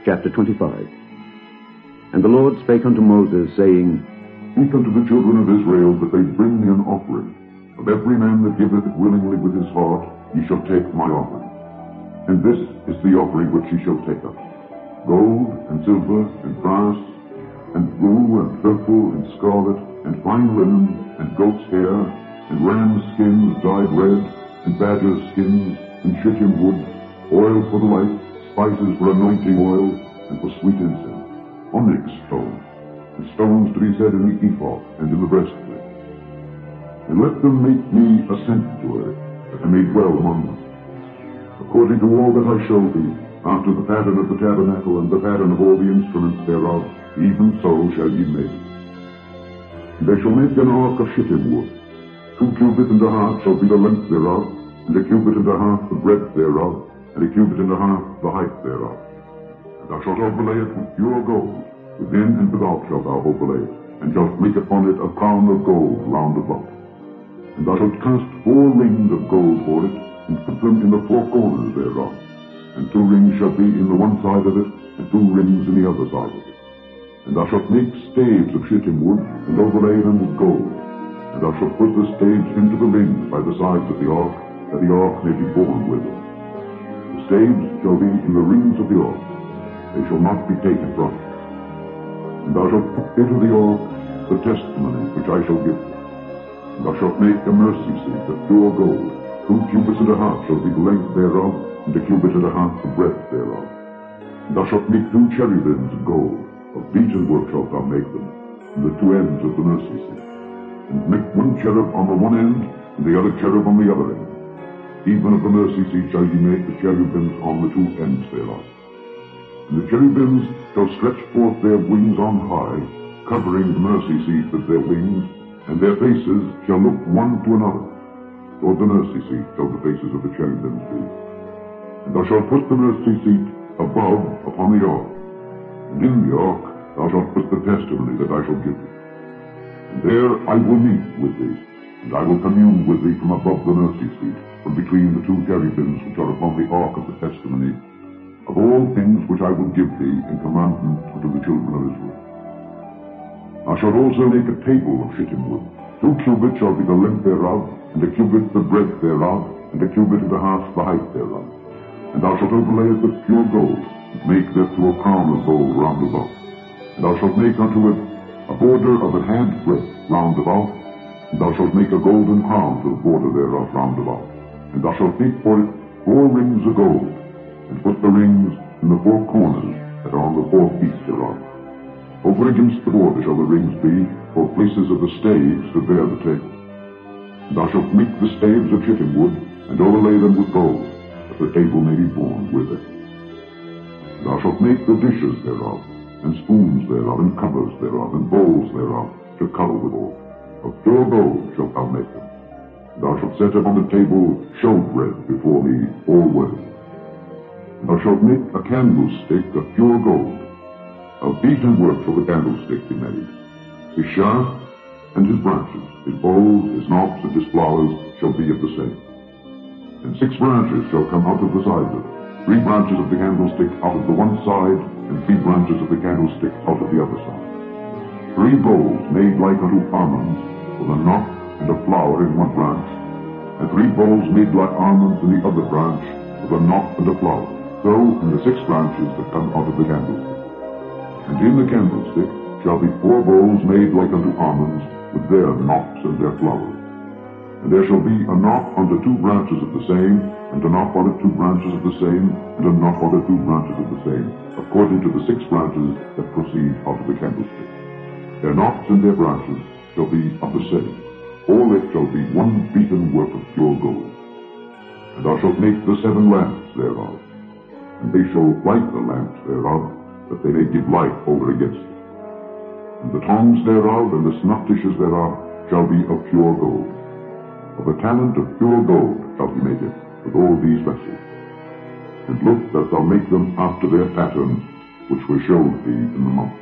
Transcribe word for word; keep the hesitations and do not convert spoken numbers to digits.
Chapter twenty-five. And the Lord spake unto Moses, saying, Speak unto the children of Israel that they bring me an offering. Of every man that giveth willingly with his heart, ye shall take my offering. And this is the offering which ye shall take up: gold, and silver, and brass, and blue, and purple, and scarlet, and fine linen, and goat's hair, and ram's skins dyed red, and badger's skins, and shittim wood, oil for the light, spices for anointing oil, and for sweet incense, onyx stone, and stones to be set in the ephod and in the breastplate. And let them make me a sanctuary, that I may dwell among them, according to all that I show thee, after the pattern of the tabernacle and the pattern of all the instruments thereof, even so shall ye make it. And they shall make an ark of shittim wood. Two cubits and a half shall be the length thereof, and a cubit and a half the breadth thereof, and a cubit and a half the height thereof. And thou shalt overlay it with pure gold, within and without shalt thou overlay it, and shalt make upon it a crown of gold round about. And thou shalt cast four rings of gold for it, and put them in the four corners thereof. And two rings shall be in the one side of it, and two rings in the other side of it. And thou shalt make staves of shittim wood, and overlay them with gold. And thou shalt put the staves into the rings by the sides of the ark, that the ark may be borne with them. The staves shall be in the rings of the ark; they shall not be taken from it. And thou shalt put into the ark the testimony which I shall give thee. And thou shalt make a mercy seat of pure gold. Two cubits and a half shall be the length thereof, and a cubit and a half the breadth thereof. And thou shalt make two cherubims of gold; of beaten work shalt thou make them, from the two ends of the mercy seat. And make one cherub on the one end, and the other cherub on the other end. Even of the mercy seat shall ye make the cherubims on the two ends thereof. And the cherubims shall stretch forth their wings on high, covering the mercy seat with their wings, and their faces shall look one to another. Toward the mercy seat shall the faces of the cherubims be. And thou shalt put the mercy seat above upon the ark. And in the ark thou shalt put the testimony that I shall give thee. And there I will meet with thee, and I will commune with thee from above the mercy seat, from between the two cherubims which are upon the ark of the testimony, of all things which I will give thee in commandment unto the children of Israel. Thou shalt also make a table of shittim wood. Two cubits shall be the length thereof, and a cubit the breadth thereof, and a cubit and a half the height thereof. And thou shalt overlay it with pure gold, and make thereto a crown of gold round about. And thou shalt make unto it a border of a hand breadth round about, and thou shalt make a golden crown to the border thereof round about. And thou shalt make for it four rings of gold, and put the rings in the four corners that are on the four feet thereof. Over against the border shall the rings be, for places of the staves to bear the table. And thou shalt make the staves of shittim wood, and overlay them with gold, that the table may be borne with it. And thou shalt make the dishes thereof, and spoons thereof, and covers thereof, and bowls thereof, to cover withal. Of pure gold shalt thou make them. And thou shalt set upon the table showbread before me always. And thou shalt make a candlestick of pure gold. Of beaten work shall the candlestick be made. His shaft and his branches, his bowls, his knobs, and his flowers shall be of the same. And six branches shall come out of the sides of it, three branches of the candlestick out of the one side, and three branches of the candlestick out of the other side. Three bowls made like unto almonds, with a knot and a flower in one branch, and three bowls made like almonds in the other branch, with a knot and a flower. So in the six branches that come out of the candlestick. And in the candlestick shall be four bowls made like unto almonds, with their knots and their flowers. And there shall be a knot unto two branches of the same, and a knot unto two branches of the same, and a knot unto two branches of the same, according to the six branches that proceed out of the candlestick. Their knots and their branches shall be of the same. All it shall be one beaten work of pure gold. And thou shalt make the seven lamps thereof, and they shall light the lamps thereof, that they may give light over against it. And the tongs thereof and the snuff dishes thereof shall be of pure gold. Of a talent of pure gold shalt ye make it, with all these vessels. And look that thou make them after their pattern, which were showed thee in the mount.